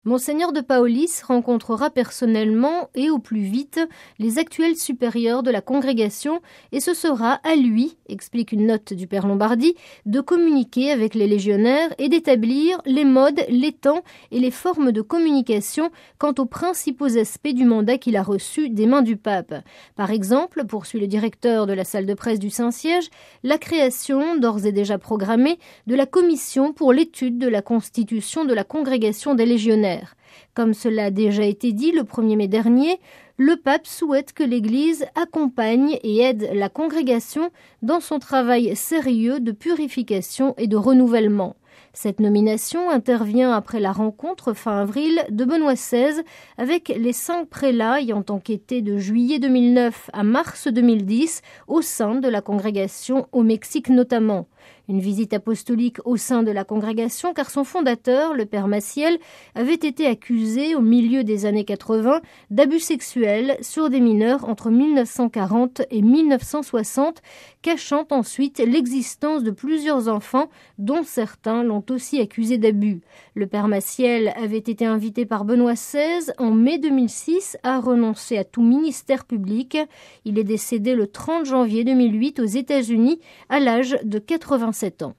Monseigneur de Paolis rencontrera personnellement et au plus vite les actuels supérieurs de la congrégation et ce sera à lui, explique une note du Père Lombardi, de communiquer avec les légionnaires et d'établir les modes, les temps et les formes de communication quant aux principaux aspects du mandat qu'il a reçu des mains du pape. Par exemple, poursuit le directeur de la salle de presse du Saint-Siège, la création, d'ores et déjà programmée, de la commission pour l'étude de la constitution de la congrégation des légionnaires. Comme cela a déjà été dit le 1er mai dernier, le pape souhaite que l'Église accompagne et aide la congrégation dans son travail sérieux de purification et de renouvellement. Cette nomination intervient après la rencontre fin avril de Benoît XVI avec les 5 prélats ayant enquêté de juillet 2009 à mars 2010 au sein de la congrégation au Mexique notamment. Une visite apostolique au sein de la congrégation car son fondateur, le père Maciel, avait été accusé au milieu des années 80 d'abus sexuels sur des mineurs entre 1940 et 1960, cachant ensuite l'existence de plusieurs enfants dont certains l'ont aussi accusé d'abus. Le père Maciel avait été invité par Benoît XVI en mai 2006 à renoncer à tout ministère public. Il est décédé le 30 janvier 2008 aux États-Unis à l'âge de 87 ans.